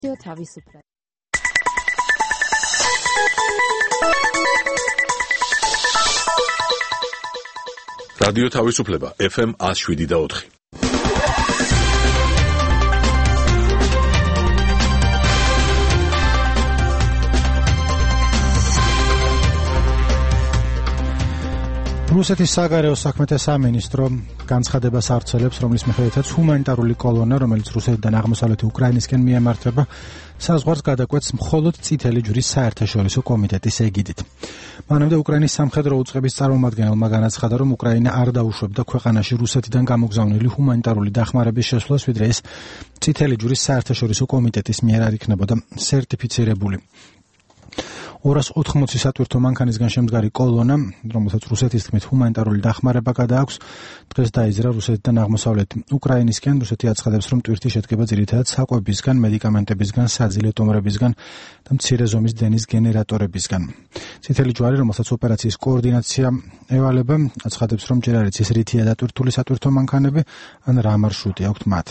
თავისუფლება. რადიო თავისუფლება FM 107.4. რუსეთის საგარეო საქმეთა სამინისტრო განცხადებას ავრცელებს, რომლის მიხედვითაც ჰუმანიტარული კოლონა, რომელიც რუსეთიდან აღმოსავლეთი უკრაინისკენ მიემართება, საზღვარს გადაკვეთს მხოლოდ წითელი ჯვრის საერთაშორისო კომიტეტის ეგიდით. მანამდე უკრაინის სამხედრო უწყების წარმომადგენელმა განაცხადა, რომ უკრაინა არ დაუშვებდა ქვეყანაში რუსეთიდან გამოგზავნილი ჰუმანიტარული დახმარების შესვლას, ვიდრე ეს წითელი ჯვრის საერთაშორისო კომიტეტის მიერ არ იქნებოდა სერტიფიცირებული. 280 სატვირთო მანქანისგან შემდგარი კოლონა, რომელსაც რუსეთის თქმით ჰუმანიტარული დახმარება გადააქვს, დღეს დაიზრა რუსეთიდან აღმოსავლეთ უკრაინისკენ. რუსეთი აცხადებს, რომ ტვირთი შედგება ძირითადად საკვებისგან, მედიკამენტებისგან, საძილე ტომრებისგან და მცირე ზომის დენის გენერატორებისგან. წითელი ჯვარი, რომელსაც ოპერაციის კოორდინაცია ევალება, აცხადებს, რომ ჯერ არ იცის რითია დატვირთული სატვირთო მანქანები, ან რა მარშრუტი აქვთ მათ.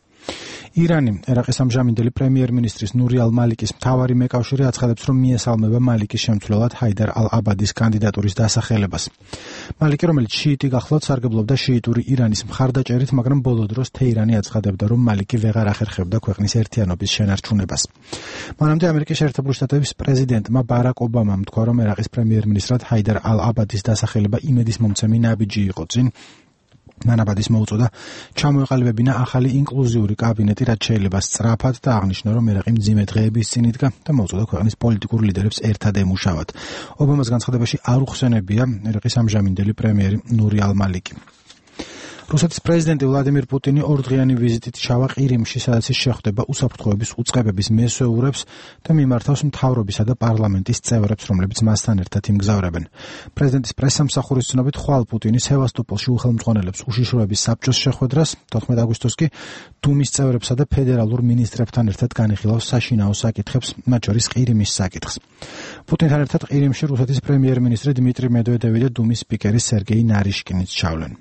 ირანი ერაყის ამჟამინდელი პრემიერ-მინისტრის ნური ალ-მალიკის მთავარი მეკავშირე აცხადებს, რომ მიესალმება მალიკის შემცვლელად ჰაიდარ ალ-აბადის კანდიდატურის დასახელებას. მალიკი, რომელიც შიიტი გახლავთ, სარგებლობდა შიიტური ირანის მხარდაჭერით, მაგრამ ბოლო დროს თეირანი აცხადებდა, რომ მალიკი ვეღარ ახერხებდა ქვეყნის ერთიანობის შენარჩუნებას. მანამდე ამერიკის შეერთებული შტატების პრეზიდენტმა ბარაკ ობამამ თქვა, რომ ერაყის პრემიერ-მინისტრად ჰაიდარ ალ-აბადის დასახელება იმედის მომცემი ნაბიჯი იყო წინ. მანაბადის მოუწოდა ჩამოეყალიბებინა ახალი ინკლუზიური კაბინეტი, რაც შეიძლება სწრაფად და აღნიშნა, რომ ერაყი მძიმე დღეების წინ იდგა და მოუწოდა ქვეყნის პოლიტიკურ ლიდერებს ერთად ემუშავათ. ობამას განცხადებაში არ უხსენებია ერაყის ამჟამინდელი პრემიერი ნური ალ-მალიკი. რუსეთის პრეზიდენტი ვლადიმირ პუტინი ორდღიანი ვიზიტით ჩავა ყირიმში, სადაც ის შეხვდება უსაფრთხოების უწყებების მესვეურებს და მიმართავს მთავრობისა და პარლამენტის წევრებს, რომლებიც მასთან ერთად იმგზავრებენ. პრეზიდენტის პრესსამსახურის ცნობით, ხვალ პუტინი სევასტოპოლში უხელმძღვანელებს უშიშროების საბჭოს შეხვედრას, 14 აგვისტოს კი დუმის წევრებსა და ფედერალურ მინისტრებთან ერთად განიხილავს საშინაო საკითხებს, მათ შორის ყირიმის საკითხს. პუტინთან ერთად ყირიმში რუსეთის პრემიერ-მინისტრი დიმიტრი მედვედევი და დუმის სპიკერი სერგეი ნარიშკინიც ჩავლენ.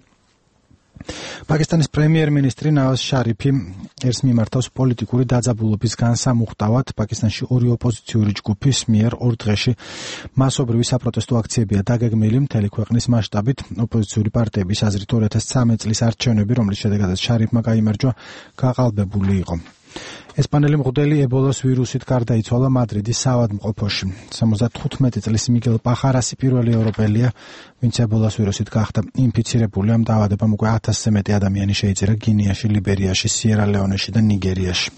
პაკისტანის პრემიერ-მინისტრი ნავაზ შარიფი ერს მიმართავს პოლიტიკური დაძაბულობის განსამუხტავად. პაკისტანში ორი ოპოზიციური ჯგუფის მიერ ორ დღეში მასობრივი საპროტესტო აქციებია დაგეგმილი მთელი ქვეყნის მასშტაბით. ოპოზიციური პარტიების აზრით 2013 წლის არჩევნები, რომლის შედეგადაც შარიფმა გაიმარჯვა, გაყალბებული იყო. ესპანელი მღვდელი ებოლას ვირუსით გარდაიცვალა მადრიდის საავადმყოფოში. 75 წლის მიგელ პახარასი პირველი ევროპელია, ვინც ებოლას ვირუსით გახდა ინფიცირებული. ამ დაავადებამ უკვე 1000-ზე მეტი ადამიანი შეიწირა გინეაში, ლიბერიაში, სიერა-ლეონეში და ნიგერიაში.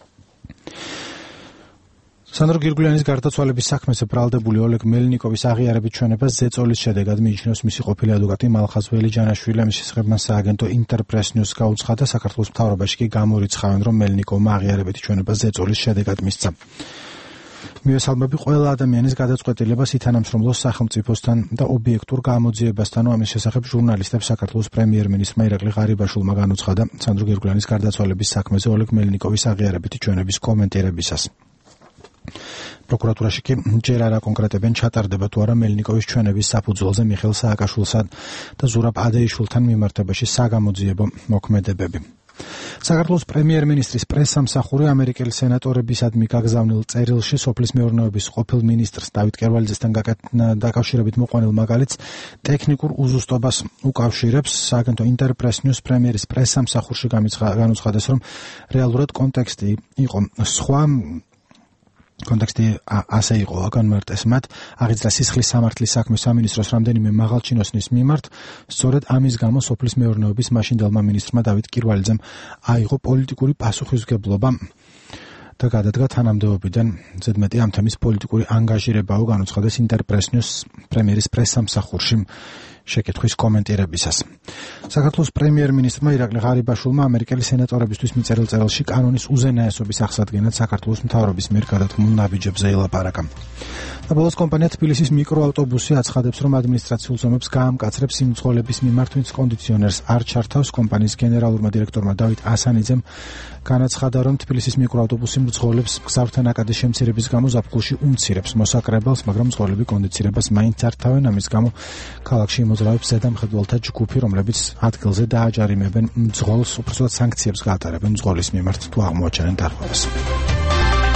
სანდრო გირგულიანის გარდაცვალების საქმეზე ბრალდებული ოლეგ მელნიკოვის აღიარებით ჩვენებას ზეწოლის შედეგად მიიჩნევს მისი ყოფილი ადვოკატი მალხაზ ველიჯანაშვილი. ამის შესახებ მან სააგენტო ინტერპრეს ნიუს გაუცხადა. საქართველოს მთავრობაში კი გამორიცხავენ, რომ მელნიკოვმა აღიარებითი ჩვენება ზეწოლის შედეგად მისცა. მიესალმები ყველა ადამიანის გადაწყვეტილებას ითანამშრომლოს სახელმწიფოსთან და ობიექტურ გამოძიებასთან. ამის შესახებ ჟურნალისტებს საქართველოს პრემიერ-მინისტრმა ირაკლი ღარიბაშვილმა განუცხადა სანდრო გირგულიანის გარდაცვალების საქმეზე ოლეგ მელნიკოვის აღიარებითი ჩვენების კომენტირებისას. პროკურატურაში კი ჯერ არ აკონკრეტებენ ჩატარდება თუ არა მელნიკოვის ჩვენების საფუძველზე მიხეილ სააკაშვილსა და ზურაბ ადეიშვილთან მიმართებაში საგამოძიებო მოქმედებები. საქართველოს პრემიერ-მინისტრის პრესსამსახური ამერიკელი სენატორებისადმი გაგზავნილ წერილში სოფლის მეურნეობის ყოფილ მინისტრს დავით კერვალიძესთან დაკავშირებით მოყვანილ მაგალითს ტექნიკურ უზუსტობას უკავშირებს. სააგენტო ინტერპრეს ნიუს პრემიერის პრესსამსახურში განუცხადეს, რომ რეალურად კონტექსტი იყო სხვა. კონტექსტი ასე იყო განმარტეს მათ, აღიძრა სისხლის სამართლის საქმის სამინისტროს რამდენიმე მაღალჩინოსნის მიმართ. სწორედ ამის გამო სოფლის მეურნეობის მაშინდელმა მინისტრმა დავით კირვალიძემ აიღო პოლიტიკური პასუხისმგებლობა და გადადგა თანამდებობიდან. ზედმეტი ამ თემის პოლიტიკური ანგაჟირებაო განუცხადეს ინტერპრეს ნიუს პრემიერის პრესსამსახურში შეკითხვის კომენტირებისას. საქართველოს პრემიერ-მინისტრმა ირაკლი ღარიბაშვილმა ამერიკელი სენატორებისთვის მიწერილ წერილში კანონის უზენაესობის აღსადგენად საქართველოს მთავრობის მიერ გადათქმულ ნაბიჯებზე ელაპარაკა. და ბოლოს კომპანია თბილისის მიკროავტობუსი აცხადებს, რომ ადმინისტრაციულ ზომებს გაამკაცრებს იმ მძღოლების მიმართ, ვინც კონდიციონერს არ ჩართავს. კომპანიის გენერალურმა დირექტორმა დავით ასანიძემ განაცხადა, რომ თბილისის მიკროავტობუსი მძღოლებს გზავრთან აკადის შემცირების გამო ზაფხულში უმცირებს მოსაკრებელს, მაგრამ მძღოლები კონდიცირებას მაინც ართავენ. ამის გამო ქალაქში მოძრაობს ზედამხედველთა ჯგუფი, რომლებიც ადგილზე დააჯარიმებენ მძღოლს, უბრალოდ სანქციებს გაატარებენ მძღოლის მიმართ თუ აღმოაჩენენ დარღვევას.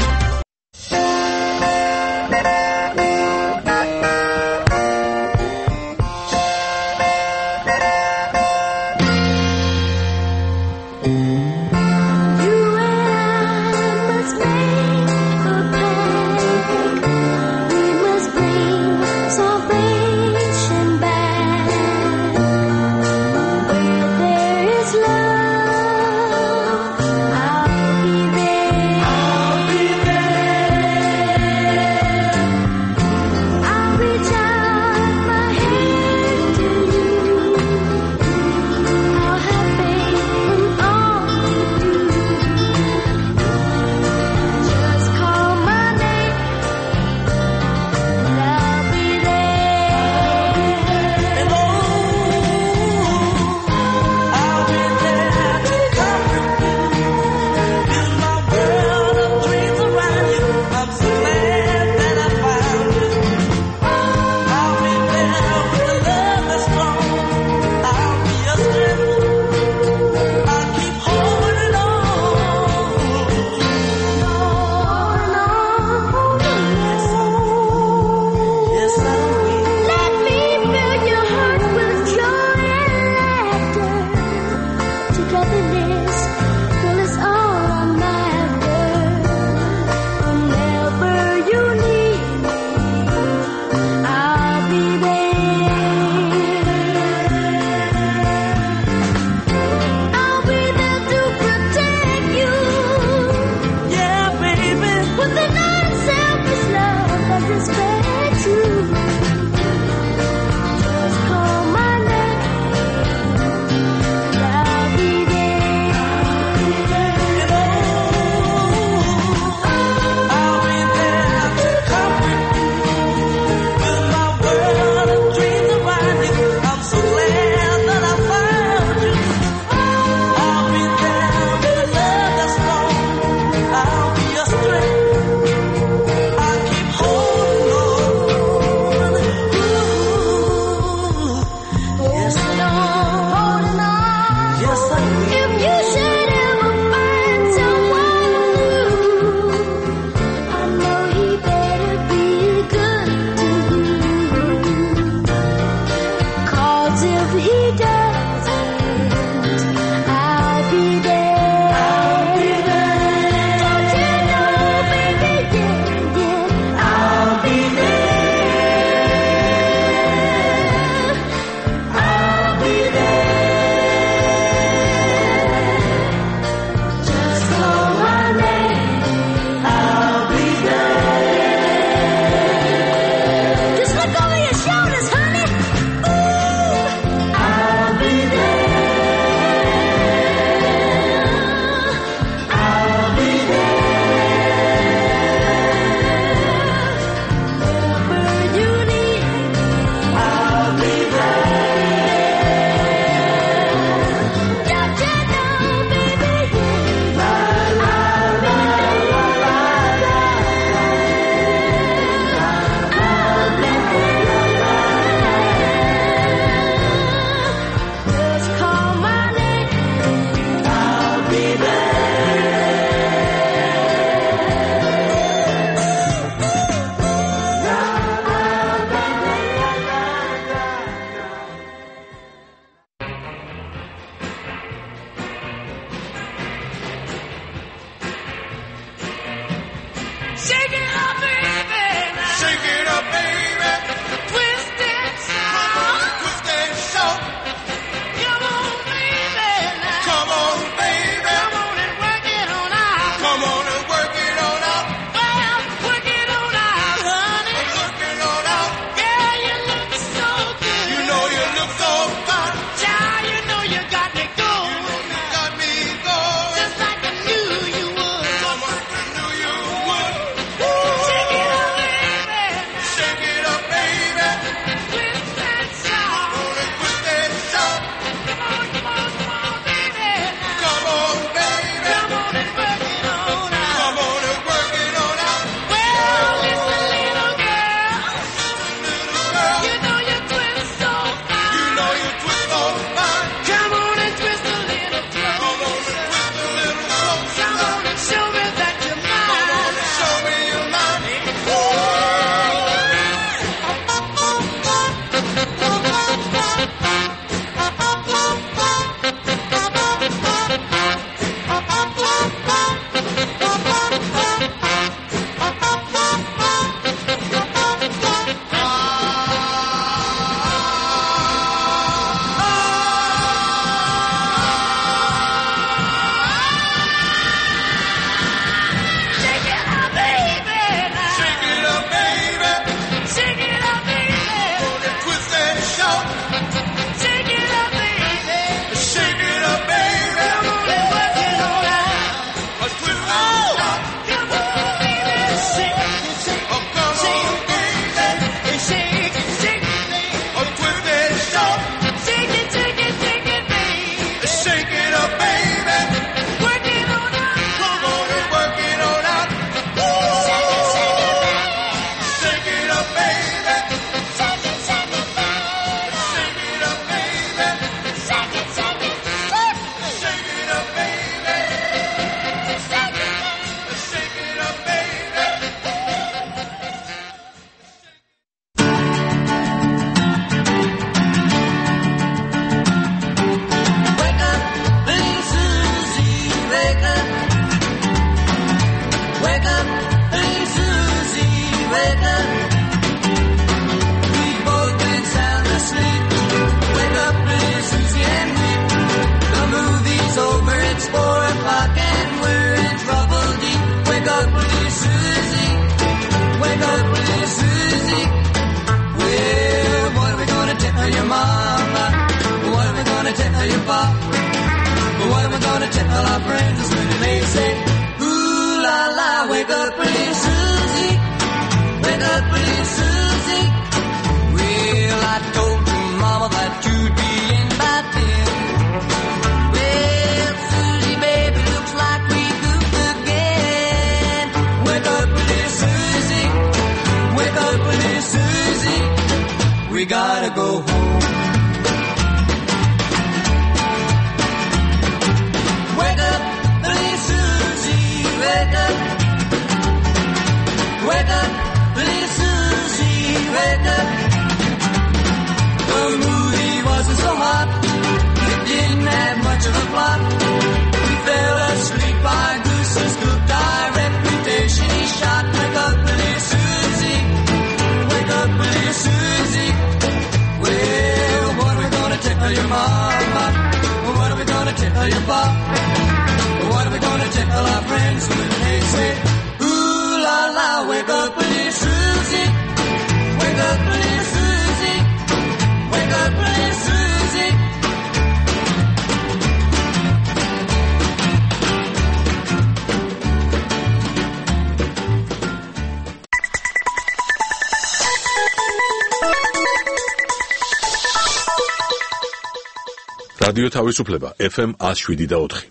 რადიო თავისუფლება FM 107.4.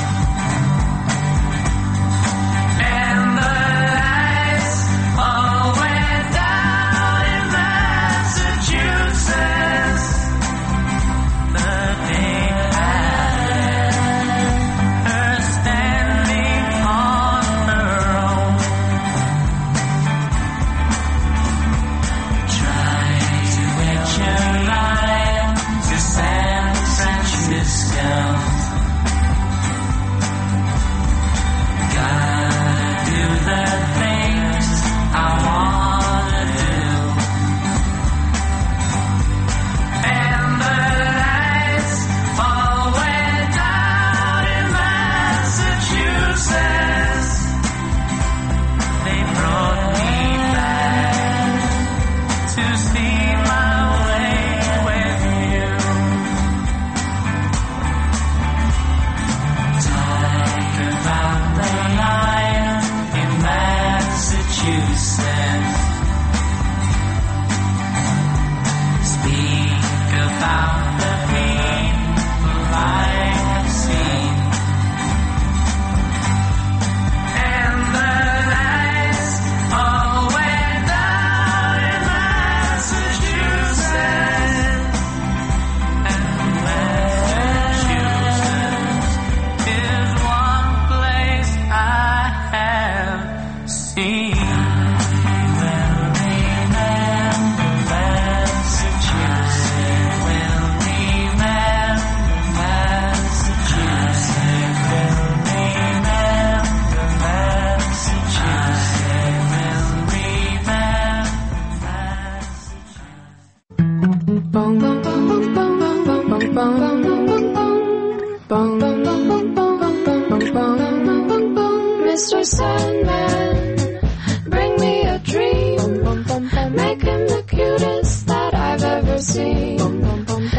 And the lights all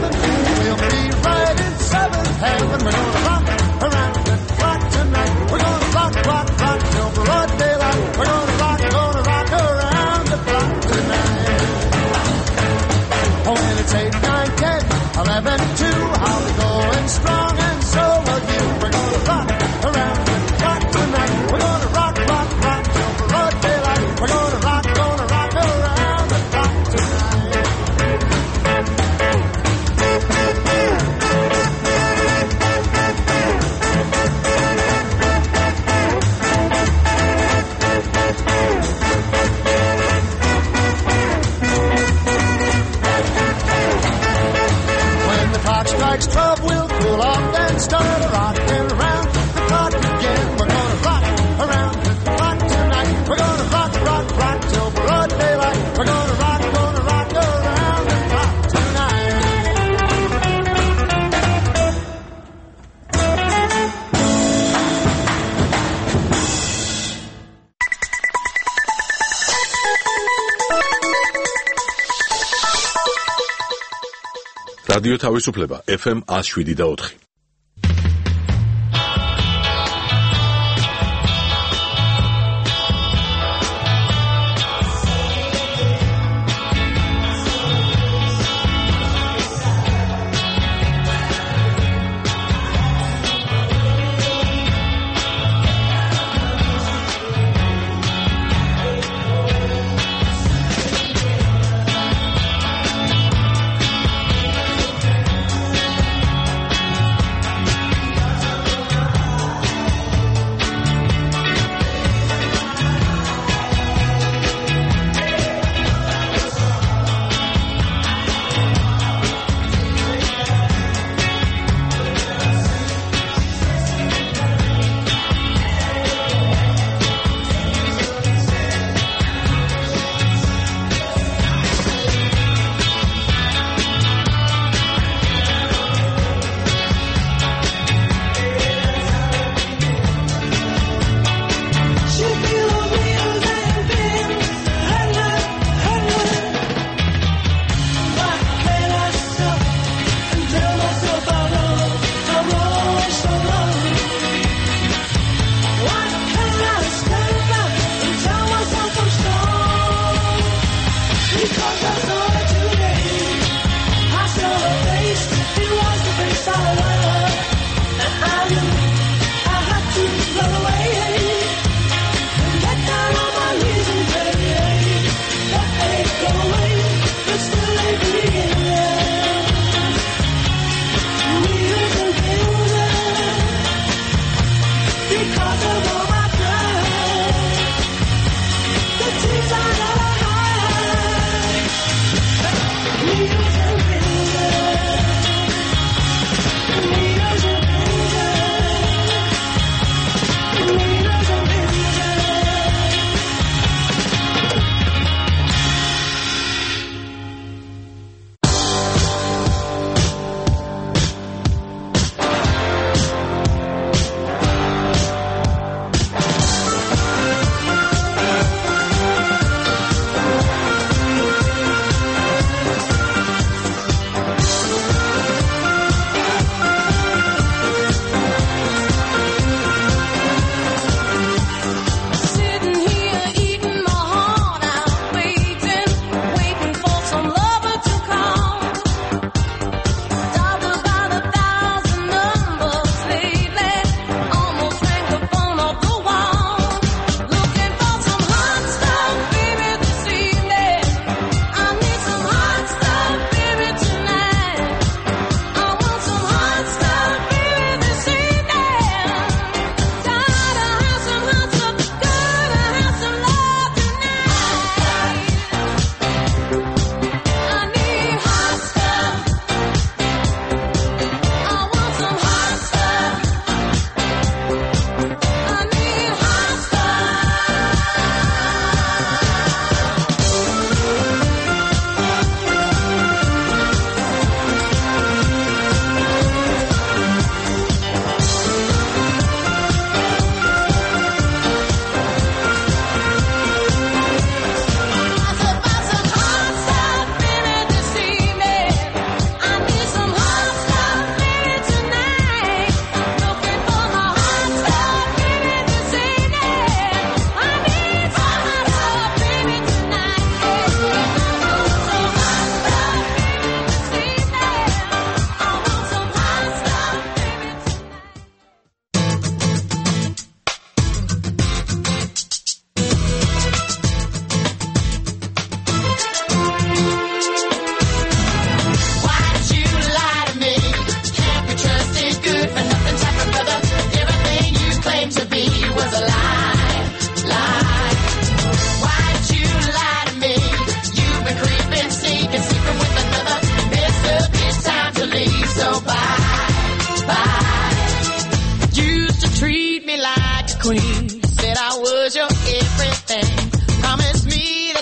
7. We'll be right in 7th heaven. We're gonna rock around the clock tonight. We're gonna rock, rock, rock till broad daylight. We're gonna rock around the clock tonight. Oh, when it's 8, 9, 10, 11, 2, I'll be going strong and so will you. We're gonna rock around the clock tonight. We're gonna rock, rock, rock till broad daylight. We're gonna rock around the clock tonight. When the clock strikes 12, we'll cool off and start rocking around the clock again. We're gonna rock around the clock tonight. We're gonna rock, rock, rock till broad daylight. We're gonna rock around the clock tonight. რადიო თავისუფლება FM 107.4.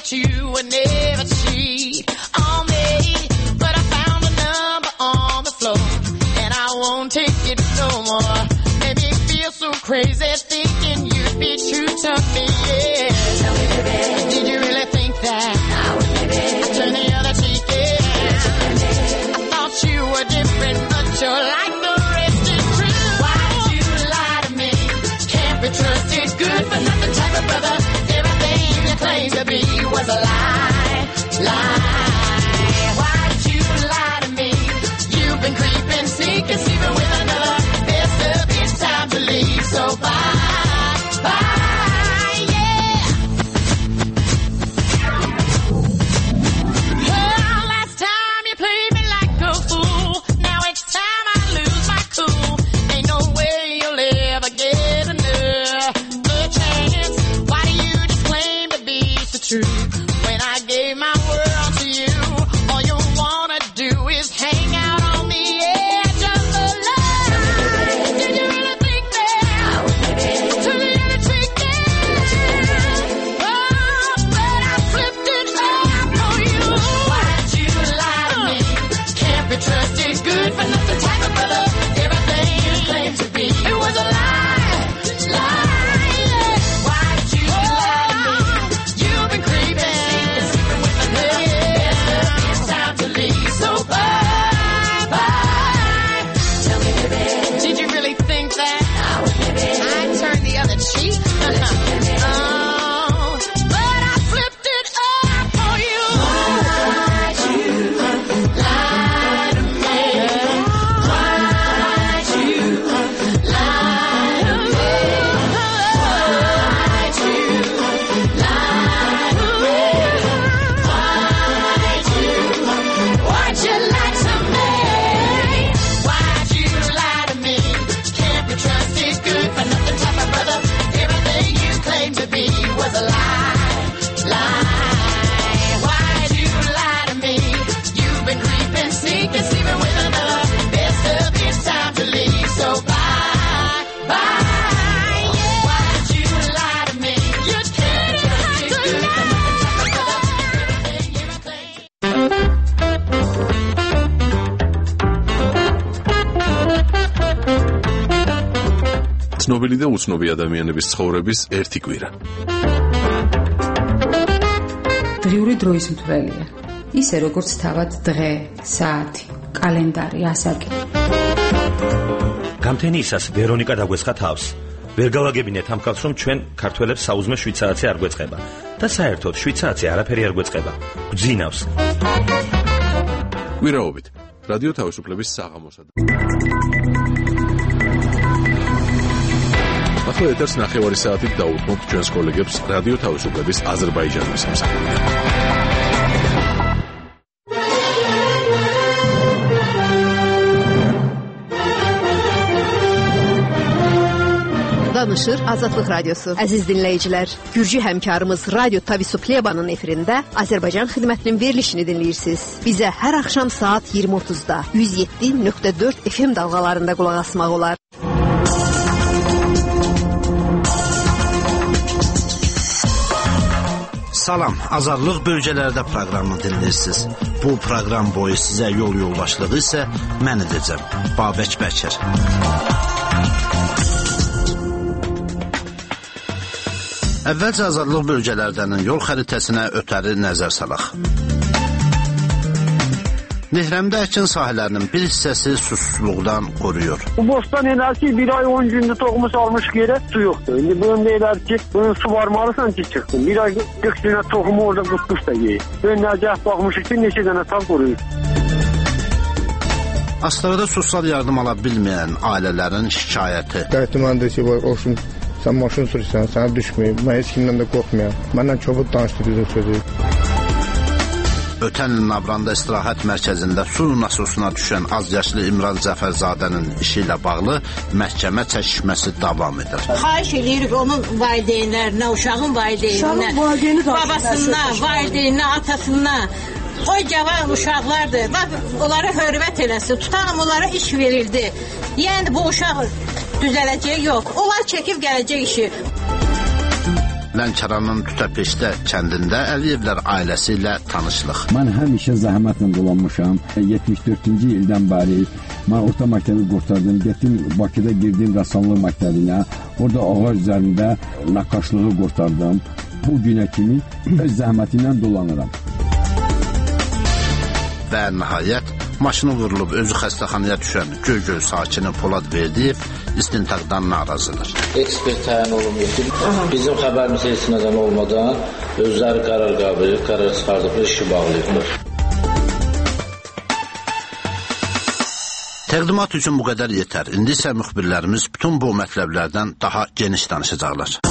that you would never cheat on me. But I found a number on the floor, and I won't take it no more. Made me feel so crazy thinking you'd be true to me, yeah. Tell me, baby, did you really think that I would, baby, I turn the other cheek, yeah. I thought you were different, but you're like the rest is true. Why'd you lie to me? Can't be trusted, good for nothing type of brother. Everything you claimed to be was a lie, lie. Why'd you lie to me? You've been creeping, sneaking, sleeping with another. Best of it's time to leave, so bye, bye, yeah. Well, last time you played me like a fool. Now it's time I lose my cool. Ain't no way you'll ever get another chance. Why do you just claim to be so true? When I gave my world to you, all you wanna do is hang out on the edge of the line. Did you really think that? To the other trick, yeah. Oh, but I flipped it up for you. Why'd you lie to me? Can't be trusted, good for nothing type of brother. Everything you claimed to be, it was a lie, lie, yeah. Why'd you lie to me? You've been creeping, sleeping with another. It's time to leave, so bye, bye. Tell me, baby, did you really think that I'd turn the other cheek? Oh, but I flipped it up for you. Why'd you lie to me? Why'd you lie to me? Why'd you lie to me? Why'd you lie to me? Why'd you lie to me? Can't be trusted, good for nothing type of brother. Everything you claimed to be was a lie, lie. Why'd you lie to me? You've been creeping, sneaking, sleeping with another. Best of it's time to leave, so bye, bye, yeah. Why'd you lie to me? You didn't have to ცნობილი და უცნობი ადამიანების ცხოვრების ერთი კვირა. დღიური დროის მთვრელია. ისე როგორც თავად დღე, საათი, კალენდარი, ასაკი. გამთენიისას ვერონიკა დაგვესხა თავს. ვერ გავაგებინეთ ამ ხალხს, რომ ჩვენ ქართველებს საუზმე 7 საათი არ გვეწყება. და საერთოდ 7 საათი არაფერი არ გვეწყება. გვძინავს. კვირაობით რადიო თავისუფლების საღამოსა. ახლა ეთერს 9 საათით დაუთმობთ ჩვენს კოლეგებს რადიო თავისუფლების აზერბაიჯანის სამსახურში. Danışır Azadlıq Radyosu. Əziz dinləyicilər, Gürcü həmkarımız Radyo Tavisuplyebanın efirində Azərbaycan xidmətinin verilişini dinləyirsiniz. Bizə hər axşam saat 20:30-da 107.4 FM dalğalarında qulaq asmaq olar. Salam, Azadlıq bölgələrdə proqramını dinləyirsiniz. Bu proqram boyu sizə yol yoldaşlığı isə mən edəcəm, Babək Bəkir. Əvvəlcə Azadlıq bölgələrdən yol xəritəsinə ötəri nəzər salaq. Nehrəmdə əkin sahələrinin bir hissəsi susuzluqdan qoruyur. Bu bostan eləsi bir ay 10 gündür toxumu salmış yerə su yoxdur. İndi bunun deyirlər ki, bunun su varmalısan ki çıxsın. Bir ay 40 dənə toxumu orada qutmuş da yeyir. Önəcək baxmışıq ki, neçə dənə tam qoruyur. Astavada sosial yardım ala bilməyən ailələrin şikayəti. Qətiməndə ki, olsun, sən maşın sürürsən, sənə düşməyib. Mən heç kimdən də qorxmayam. Məndən kobud danışdı bizim sözü. Ötən il Nabranda istirahət mərkəzində su nasosuna düşən azyaşlı İmran Cəfərzadənin işi ilə bağlı məhkəmə çəkişməsi davam edir. Xahiş edirik onun valideynlərinə, uşağın valideynlərinə, babasından, valideyninə, atasından. O cavan uşaqlardır. Onlara hörmət eləsin. Tutalım, onlara iş verildi. Yəni bu uşaq düzələcək yox. Onlar çəkib gələcək işi. Lənkəranın Tütəpeşdə kəndində Əliyevlər ailəsi ilə tanışlıq. Mən həmişə zəhmətlə dolanmışam. 74-cü ildən bəri mən orta məktəbi qurtardım. Getdim Bakıda girdim rəssamlıq məktəbinə. Orada ağac üzərində nəqqaşlığı qurtardım. Bu günə kimi öz zəhmətimlə dolanıram. Və nəhayət maşını vurulub özü xəstəxanaya düşən Göygöl sakini Polad Verdiyev istintaqdan narazıdır. Ekspert təyin olunmuyor ki, bizim xəbərimiz heç nədən olmadan özləri qərar qəbul edib, qərar çıxardıblar, işi bağlayıblar. Təqdimat üçün bu qədər yetər. İndi isə müxbirlərimiz bütün bu mətləblərdən daha geniş danışacaqlar.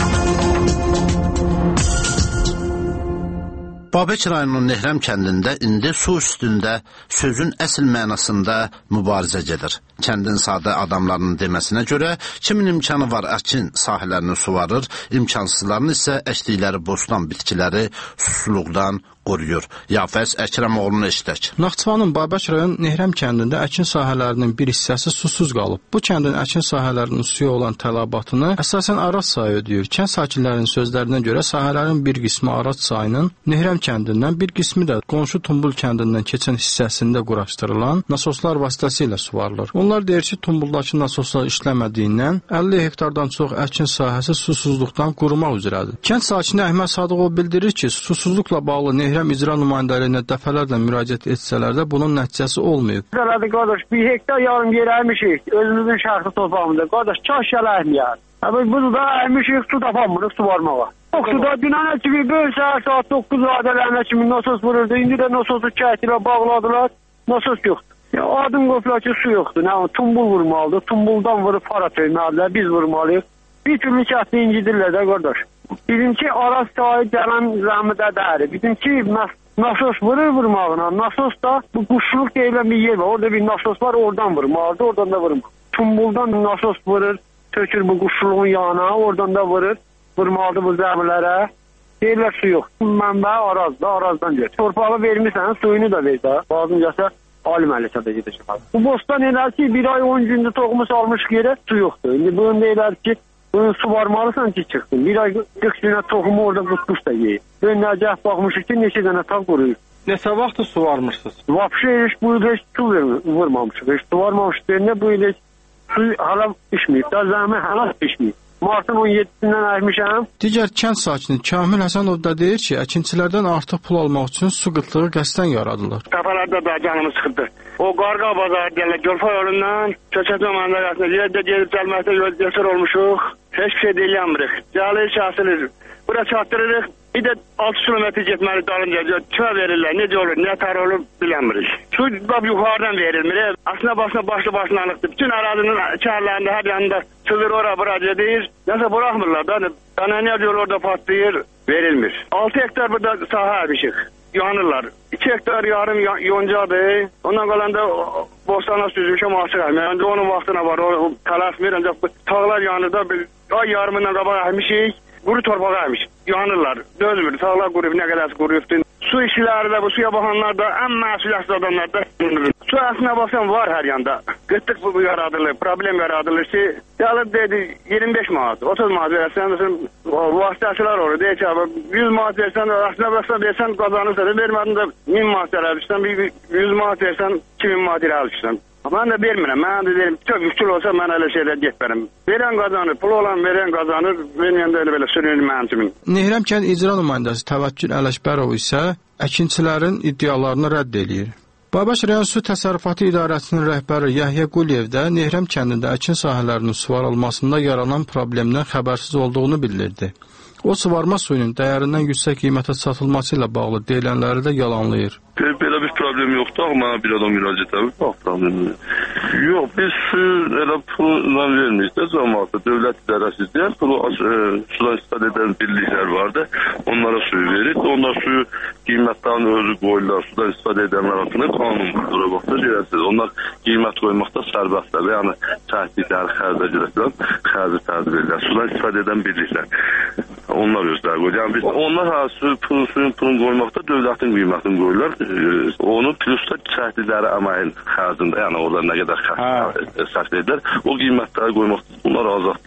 Babək rayonunun Nehrəm kəndində indi su üstündə sözün əsl mənasında mübarizə gedir. Kəndin sadə adamlarının deməsinə görə kimin imkanı var əkin sahələrini suvarır, imkansızların isə əkdikləri bostan bitkiləri susuzluqdan qoruyur. Yafəz Əkrəmoğlu'nu eşitək. Naxçıvanın Babək rayon Nehrəm kəndində əkin sahələrinin bir hissəsi susuz qalıb. Bu kəndin əkin sahələrinin suya olan tələbatını əsasən Araz çayı ödəyir. Kənd sakinlərinin sözlərinə görə sahələrin bir qismi Araz çayının Nehrəm kəndindən, bir qismi də qonşu Tumbul kəndindən keçən hissəsində quraşdırılan nasoslar vasitəsilə suvarılır. Onlar deyir ki, Tumbuldakı nasoslar işləmədiyindən 50 hektardan çox əkin sahəsi susuzluqdan qurumaq üzrədir. Kənd sakini Əhməd Sadıqov bildirir ki, susuzluqla bağlı Nehrəm icra nümayəndəliyinə dəfələrlə müraciət etsələr də bunun nəticəsi olmayıb. Qardaş, 1 hektar yarım yer əymişik özümüzün şəxsi torpağımızda. Qardaş, kaş gəl əhmiyər. Bunu da əymişik, su tapamırıq suvarmağa. Suda dünənə kimi bölsər saat 9 radələrlə kimi nasos vururdu. İndi də nasosu kəhtilə bağladılar. Nasos yoxdur. Adım qoplar ki, su yoxdur. Tumbul vurmalıdır. Tumbuldan vurub para verməlidirlər. Biz vurmalıyıq. Bir türlü kəhti incidirlər də qardaş. Bizimki Araz çayı gələn zəmidə dəri. Bizimki nasos vurmağına. Nasos da bu quşluq deyilən bir yer var. Orada bir nasos var, oradan vurmalıdır. Oradan da vurmalıdır. Tumbuldan nasos vurur, tökür bu quşluğun yanına, oradan da vurur. Vurmalıdır bu zəmilərə. Deyirlər su yox. Mənbə Arazda, Arazdan gəlir. Torpağı vermirsən, suyunu da ver də. Lazım gəlsə Ali Məhəllədə gedəcək. Bu bostan elə ki, 1 ay 10 gündə toxumu salmış yerə su yoxdur. İndi bunu deyirlər ki, bunu suvarmalısan ki, çıxsın. 1 ay 40 günə toxumu orada qutmuş da yeyir. Ben nəcəh baxmışıq ki, neçə dənə taq quruyur. Neçə vaxtdır suvarmışsınız? Vapşe bu il heç su vurmamışıq. Heç suvarmamışıq. Deyəndə bu il su hala pişməyib. Da zəmi hala pişməyib. Martın 17-sindən əkmişəm. Digər kənd sakini Kamil Həsənov da deyir ki, əkinçilərdən artıq pul almaq üçün su qıtlığı qəsdən yaradılır. Təpələrdə də canımız sıxıldı. O qarqa bazarı deyirlər, Gölfay yolundan Köçətmə mənzərəsində yerdə gedib gəlməkdə göstər olmuşuq. Heç bir şey deyilmirik. Gəlir, kəsilir. Bura çatdırırıq. Bir də 6 kilometr getməli dalınca çöl verirlər. Necə olur, nə tar olur bilmirik. Su da yuxarıdan verilmir. Aslında başlanıqdır. Bütün ərazinin kərlərində hər yanında çılır ora-bura gedir. Nəsə buraxmırlar da. Dananiya yol orada patlayır, verilmir. 6 hektar burada sahə əkmişik. Yanırlar. 2 hektar yarım yoncadır. Ondan qalan da bostana süzmüşəm asıq. Yəni onun vaxtına var. O tələsmir. Ancaq tağlar yanır da. Ay yarımından qabaq əkmişik. Quru torpağa əkmiş. Yanırlar. Dözmür. Tağlar quruyub, nə qədər quruyubdur. Su işçiləri də, bu suya baxanlar da ən məsuliyyətsiz adamlar da. Su əslində baxsan var hər yanda. Qıtlıq bu yaradılır, problem yaradılır ki, gəlir dedi 25 manat, 30 manat versən, vasitəçilər olur. Deyək ki, 100 manat versən, əslində baxsan versən qazanırsan, vermədin də 1000 manat irəlisən, 100 manat versən 2000 manat irəlisən. Mən də vermirəm, mən də deyirəm, çox yüksül olsa mən elə şeylər getmərəm. Verən qazanır, pul olan verən qazanır, verməyən də elə belə sürünür mənim kimi. Nehrəm kənd icra nümayəndəsi Təvəkkül Ələkbərov isə əkinçilərin iddialarını rədd edir. Babək rayon su təsərrüfatı idarəsinin rəhbəri Yahya Quliyev də Nehrəm kəndində əkin sahələrinin suvarılmasında yaranan problemdən xəbərsiz olduğunu bildirdi. O, suvarma suyunun dəyərindən yüksək qiymətə satılması ilə bağlı deyilənləri də yalanlayır. Belə bir problem yoxdur, amma bir adam müraciət edib, bax, problemdir. Yox, biz elə pulla vermirik də cəmaata, dövlət idarəsi deyən, pulu sudan istifadə edən birliklər vardı, onlara suyu verir, onlar suyu qiymətdən özü qoyurlar, sudan istifadə edənlər haqqında qanun bura baxda deyəsiniz. Onlar qiymət qoymaqda sərbəstlər, yəni çəkdikləri xərzə görəkdən xərzi təqdim edirlər, sudan istifadə edən birliklər. Onlar özləri qoyur. Yəni biz onlar suyun pulunu qoymaqda dövlətin qiymətini qoyurlar. Onu plusda çəkdikləri əməyin xərzində, yəni orada nə qədər sərf edirlər, o qiymətləri qoymaqda bunlar azaddılar.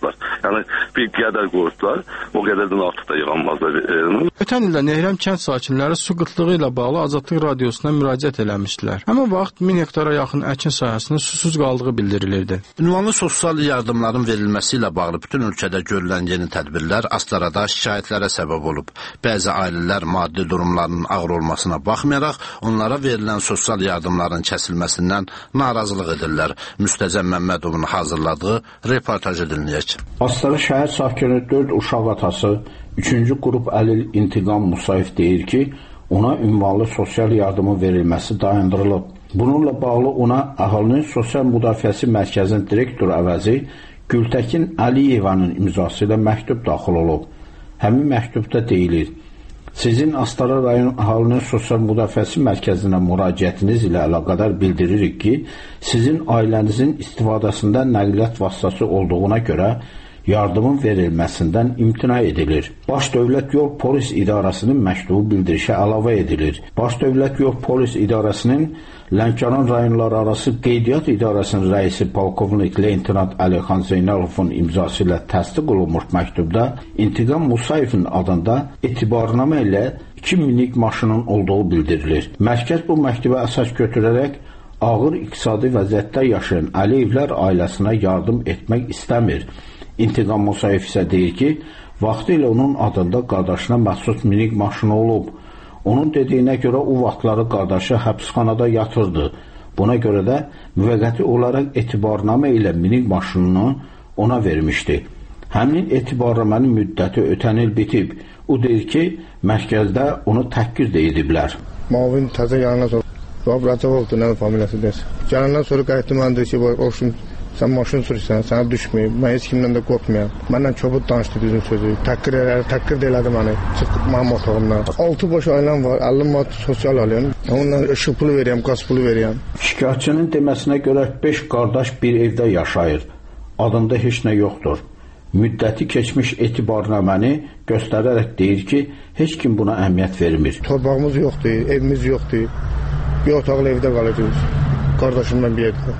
Yəni bir qədər qoydular. O qədərdən artıq da yığanmazlar. Ötən ildə Nehrəm kənd sakinləri su qıtlığı ilə bağlı Azadlıq radiosuna müraciət eləmişdilər. Həmin vaxt 1000 hektara yaxın əkin sahəsinin susuz qaldığı bildirilirdi. Ünvanlı sosial yardımların verilməsi ilə bağlı bütün ölkədə görülən yeni tədbirlər Astarada şikayətlərə səbəb olub. Bəzi ailələr maddi durumlarının ağır olmasına baxmayaraq, onlara verilən sosial yardımların kəsilməsindən narazılıq edirlər. Müstəzəm Məmmədovun hazırladığı reportajı dinləyək. Astara şəhər sakini 4 uşaq atası 3-cü qrup Əlil İntiqam Musayev deyir ki, ona ünvanlı sosial yardımın verilməsi dayandırılıb. Bununla bağlı ona Əhalinin Sosial Müdafiəsi Mərkəzinin direktor əvəzi Gültəkin Əliyevanın imzası ilə məktub daxil olub. Həmin məktubda deyilir: Sizin Astara rayon Əhalinin Sosial Müdafiəsi Mərkəzinə müraciətiniz ilə əlaqədar bildiririk ki, sizin ailənizin istifadəsində nəqliyyat vasitəsi olduğuna görə yardımın verilməsindən imtina edilir. Baş Dövlət Yol Polis İdarəsinin məktubu bildirişə əlavə edilir. Baş Dövlət Yol Polis İdarəsinin Lənkəran rayonları arası Qeydiyyat İdarəsinin rəisi polkovnik leytenant Əlixan Zeynalovun imzası ilə təsdiq olunmuş məktubda İntiqam Musayevin adında etibarnamə ilə 2 minik maşının olduğu bildirilir. Mərkəz bu məktubə əsas götürərək ağır iqtisadi vəziyyətdə yaşayan Əliyevlər ailəsinə yardım etmək istəmir. İntiqam Musayev isə deyir ki, vaxtilə onun adında qardaşına məxsus minik maşını olub. Onun dediyinə görə o vaxtları qardaşı həbsxanada yatırdı. Buna görə də müvəqqəti olaraq etibarnamə ilə minik maşınını ona vermişdi. Həmin etibarnamənin müddəti ötən il bitib. O deyir ki, mərkəzdə onu təhqir də ediblər. Mavin təzə yanına sonra Rabratov oldu, nə familiyası deyəsə. Yanından sonra qayıtdım, mən deyir ki, olsun, sən maşın sürürsən, sənə düşməyib, mən heç kimdən də qorxmayam. Məndən çobud danışdı düzün sözü, təqqir də elədi məni, çıxdıq mənim otağımdan. 6 boş ailəm var, 50 manat sosial alıyorum, ondan ışıq pulu veriyəm, qaz pulu veriyəm. Şikayətçinin deməsinə görə 5 qardaş bir evdə yaşayır, adında heç nə yoxdur. Müddəti keçmiş etibarnaməni göstərərək deyir ki, heç kim buna əhəmiyyət vermir. Torpağımız yoxdur, evimiz yoxdur, bir otaqlı evdə qalacağız, qardaşımla bir yerdə.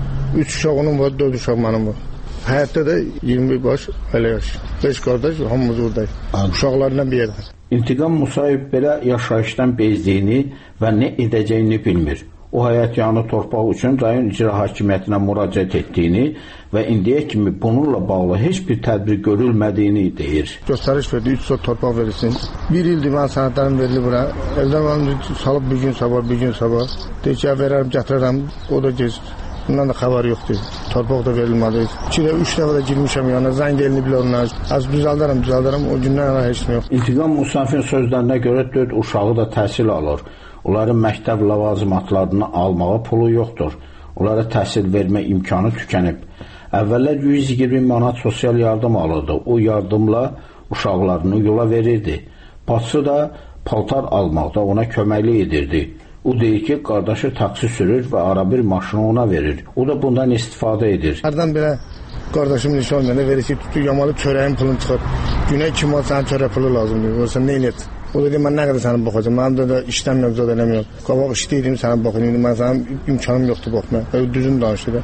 3 uşağının var, 4 uşaq mənim var. Həyatda da 21 baş ailə yaşayır. 5 qardaş, hamımız oradayıq. Uşaqlarla bir yerdə. İntiqam Musayev belə yaşayışdan bezdiyini və nə edəcəyini bilmir. O həyat yanı torpaq üçün rayon icra hakimiyyətinə müraciət etdiyini və indiyə kimi bununla bağlı heç bir tədbir görülmədiyini deyir. Göstəriş verdi, 3 sot torpaq verilsin. 1 ildir mən sənədlərim verildi bura. Eldən mən salıb bir gün sabah. Deyir ki, verərəm, gətirərəm, o da gecir. Bundan da xəbər yoxdur. Torpaq da verilmədi. 2-3 dəfə də girmişəm yanına, zəng elini bilə onlar. Az düzəldirəm, o gündən heç nə yox. İntiqam Musayevin sözlərinə görə 4 uşağı da təhsil alır. Onların məktəb ləvazimatlarını almağa pulu yoxdur. Onlara təhsil vermə imkanı tükənib. Əvvəllər 120 manat sosial yardım alırdı. O yardımla uşaqlarını yola verirdi. Bacısı da paltar almaqda ona köməklik edirdi. O deyir ki, qardaşı taksi sürür və arabir maşını ona verir. O da bundan istifadə edir. Hərdən belə qardaşım nişan mənə verir ki, tutur yamalı çörəyin pulunu çıxır. Günə 2 manat sənin çörək pulu lazımdır. Olsa nə eləyət? O dedi, mən nə qədər sənə baxacam. Mənim də işləmirəm, zad eləmirəm. Qabaq işləyirdim, sənə baxayım. İndi mən sənin imkanım yoxdur baxmaya. Düzün danışır.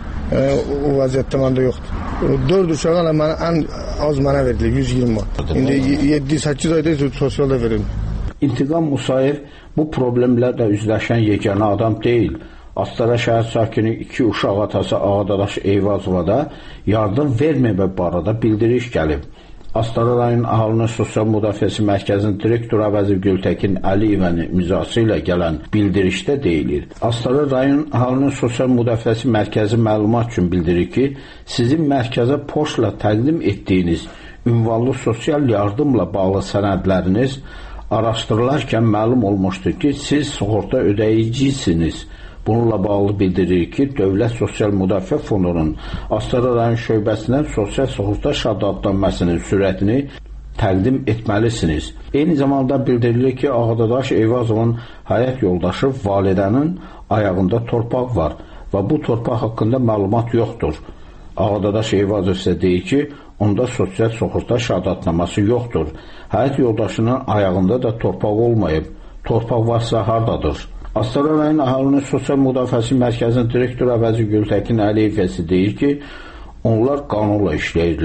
O vəziyyətdə məndə yoxdur. 4 uşağa ən az mənə verdilir, 120 manat. İndi 7-8 ayda sosial da verilmir. İntiqam Musayev bu problemlərlə üzləşən yeganə adam deyil. Astara şəhər sakini 2 uşaq atası Ağadadaş Eyvazova da yardım verməmə barədə bildiriş gəlib. Astara rayon Əhalinin Sosial Müdafiəsi Mərkəzinin direktor əvəzi Gültəkin Əliyevənin imzası ilə gələn bildirişdə deyilir. Astara rayon Əhalinin Sosial Müdafiəsi Mərkəzi məlumat üçün bildirir ki, sizin mərkəzə poçtla təqdim etdiyiniz ünvanlı sosial yardımla bağlı sənədləriniz araşdırılarkən məlum olmuşdur ki, siz sığorta ödəyicisiniz. Bununla bağlı bildirir ki, Dövlət Sosial Müdafiə Fondunun Astara rayon şöbəsindən sosial sığorta şadadlanmasının sürətini təqdim etməlisiniz. Eyni zamanda bildirilir ki, Ağadadaş Eyvazovun həyat yoldaşı validənin ayağında torpaq var və bu torpaq haqqında məlumat yoxdur. Ağadadaş Eyvazov isə deyir ki, onda sosial sığorta şadadlanması yoxdur. Həyat yoldaşının ayağında da torpaq olmayıb. Torpaq varsa hardadır? Astara rayon Əhalinin Sosial Müdafiəsi Mərkəzinin direktor əvəzi Gültəkin Əliyev deyir ki, onlar qanunla işləyirlər.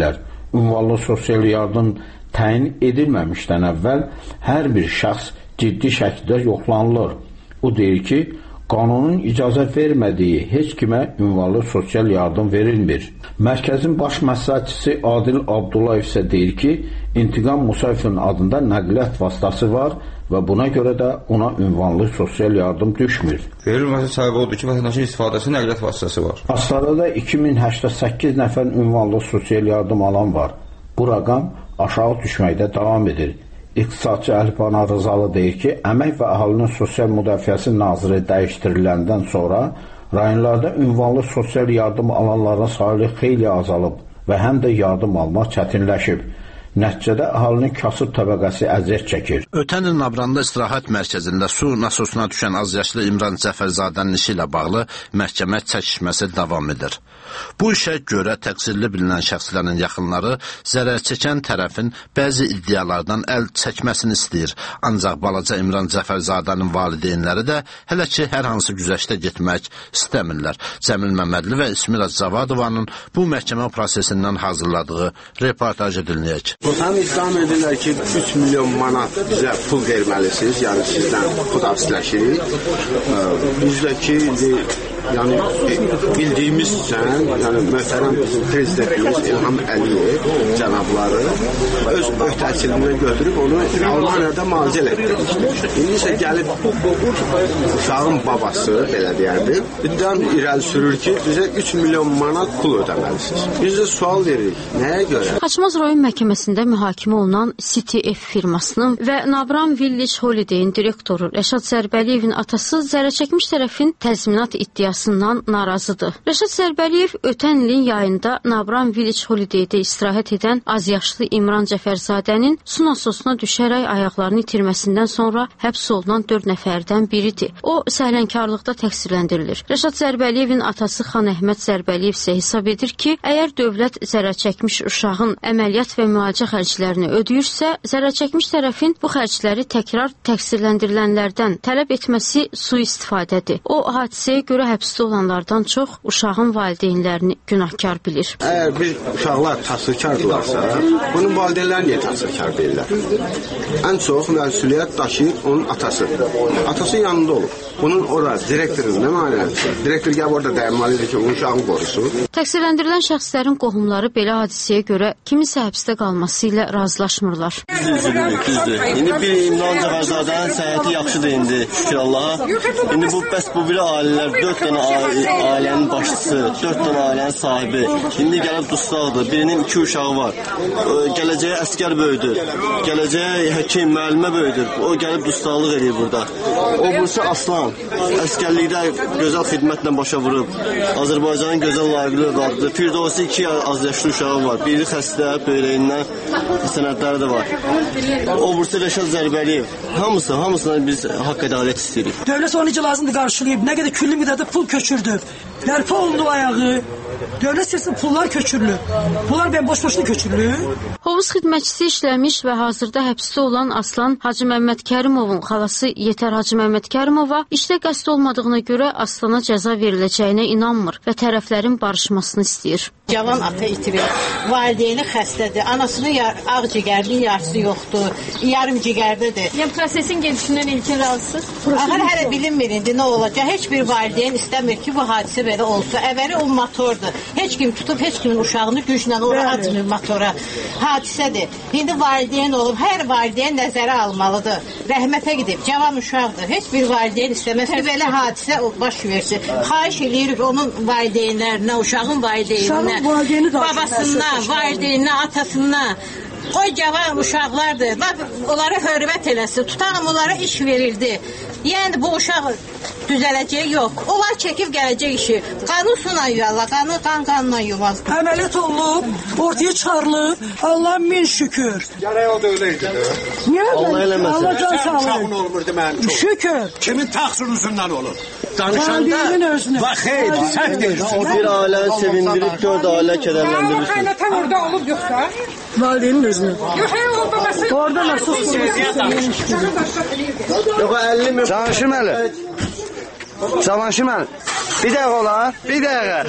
ünvanlı sosial yardım təyin edilməmişdən əvvəl hər bir şəxs ciddi şəkildə yoxlanılır. O deyir ki, qanunun icazə vermədiyi heç kimə ünvanlı sosial yardım verilmir. Mərkəzin baş məsləhətçisi Adil Abdullayev isə deyir ki, İntiqam Musayevin adında nəqliyyat vasitəsi var və buna görə də ona ünvanlı sosial yardım düşmür. Verilməsi səbəbi odur ki, vətəndaşın istifadəsi nəqliyyat vasitəsi var. Astarada 2088 nəfər ünvanlı sosial yardım alan var. Bu rəqam aşağı düşməkdə davam edir. İqtisadçı Əlibana Rızalı deyir ki, Əmək və Əhalinin Sosial Müdafiəsi Naziri dəyişdiriləndən sonra rayonlarda ünvanlı sosial yardım alanların sayı xeyli azalıb və həm də yardım almaq çətinləşib. Nəticədə əhalinin kasıb təbəqəsi əziyyət çəkir. Ötən il Nabranda istirahət mərkəzində su nasosuna düşən azyaşlı İmran Cəfərzadənin işi ilə bağlı məhkəmə çəkişməsi davam edir. Bu işə görə təqsirli bilinən şəxslərin yaxınları zərər çəkən tərəfin bəzi iddialardan əl çəkməsini istəyir. Ancaq balaca İmran Cəfərzadənin valideynləri də hələ ki hər hansı güzəştə getmək istəmirlər. Cəmil Məmmədli və İsmira Zavadovanın bu məhkəmə prosesindən hazırladığı reportajı dinləyək. Həm iddiam edirlər ki, 3 milyon manat bizə pul verməlisiniz, yəni sizdən pul absiləşir. Biz də ki, yəni bildiyimiz üçün, yəni möhtərəm bizim prezidentimiz İlham Əliyev cənabları öz öhdəçiliyinə götürüb onu Almaniyada müalicə etdirmişdir. İndi isə gəlib uşağın babası, belə deyərdim, iddiam irəli sürür ki, bizə 3 milyon manat pul ödəməlisiniz. Biz də sual veririk, nəyə görə? Xaçmaz rayon məhkəməsində mühakimə olunan City F firmasının və Nabran Village Holiday-in direktoru Rəşad Zərbəliyevin atası zərərçəkmiş tərəfin təzminat iddiasından narazıdır. Rəşad Zərbəliyev ötən ilin yayında Nabran Village Holiday-də istirahət edən azyaşlı İmran Cəfərzadənin su nasosuna düşərək ayaqlarını itirməsindən sonra həbs olunan 4 nəfərdən biridir. O, səhlənkarlıqda təqsirləndirilir. Rəşad Zərbəliyevin atası Xan Əhməd Zərbəliyev isə hesab edir ki, əgər dövlət zərərçəkmiş uşağın əməliyyat və müalicə xərclərini ödəyirsə, zərərçəkmiş tərəfin bu xərcləri təkrar təqsirləndirilənlərdən tələb etməsi sui-istifadədir. O, hadisəyə görə həbsdə olanlardan çox uşağın valideynlərini günahkar bilir. Əgər bir uşaqlar təqsirkardırlarsa, bunun valideynləri niyə təqsirkar deyirlər? Ən çox məsuliyyət daşıyır onun atası. Atası yanında olur. Bunun orada direktorun nə mənəsi? Direktor gəlib orada dayanmalıdır ki, onun uşağını qorusun. Təqsirləndirilən şəxslərin qohumları belə hadisəyə görə kimisə həbsdə qalması ilə razılaşmırlar. Düzdür. İndi bir İmran Cəfərzadənin səhhəti yaxşıdır indi, şükür Allaha. İndi bu biri ailələr, 4 dənə ailənin başçısı, 4 dənə ailənin sahibi. İndi gəlib dustaqdır. Birinin 2 uşağı var. Gələcəyə əskər böyüdür. Gələcəyə həkim, müəllimə böyüdür. O gəlib dustaqlıq edir burada. O burası Aslan. Əskərlikdə gözəl xidmətlə başa vurub. Azərbaycanın gözəl layiqli qadını. Firdovsi 2 azyaşlı uşağı var. Biri xəstə, böyrəyindən sənədləri də var. O bursa Rəşad Zərbəliyev. Hamısına biz haqq ədalət istəyirik. Dövlət onu necə lazımdır qarşılayıb. Nə qədər küllü miqdarda pul köçürdü. Bərpa olundu ayağı. Dövlət siyasətinin pullar köçürülür. Bunlar boş-boşuna köçürülür. Hovuz xidmətçisi işləmiş və hazırda həbsdə olan Aslan Hacı Məmməd Kərimovun xalası Yetər Hacı Məmməd Kərimova işdə qəsd olmadığına görə Aslana cəza veriləcəyinə inanmır və tərəflərin barışmasını istəyir. Cavan ata itirir. Valideyni xəstədir. Anasının ağcigərliyin yarısı yoxdur. Yarım cigərdədir. Yəni prosesin gedişindən ilkin razısınız? Axır hələ bilinmir indi nə olacaq. Heç bir valideyn istəmir ki, bu hadisə belə olsa. Əvvəli o motordur. Heç kim tutub, heç kimin uşağını güclə ora atmır motora. Hadisədir. İndi valideyn olub, hər valideyn nəzərə almalıdır. Rəhmətə gedib, cavan uşaqdır. Heç bir valideyn istəməz ki, belə hadisə baş versin. Xahiş edirik onun valideynlərinə, uşağın valideynlərinə, babasından, valideyninə, atasından. O cavan uşaqlardır. Onlara hörmət eləsin. Tutanım, onlara iş verildi. Yəni bu uşaq düzələcək yox. Onlar çəkib gələcək işi. Qanun suna yuvalla, qanunla yuvaz. Əməliyyat olunub, ortaya çıxarılıb. Allah min şükür. Gərək o da öyleydi. Niyə? Allah eləməsin. Allah can sağlığı. Uşağın olmurdu mənim çox. Şükür. Kimin təqsir üzündən olur? Danışanda bax, xeyr, sən deyirsən. Bir ailəni sevindirib, 4 ailə kədərləndirirsin. Qaynatan orada olub yoxsa? Valideynin özünü. Yox, o babası. Orada nasıl Yox, 50 min. Cavanşir müəllim. Cavanşir müəllim. Bir dəqiqə olar, bir dəqiqə.